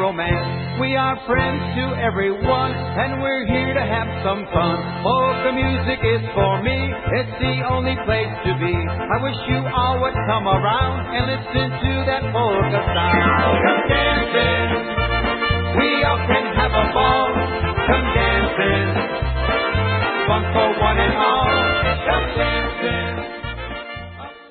romance. We are friends to everyone, and we're here to have some fun. Polka music is for me, it's the only place to be. I wish you all would come around and listen to that polka sound.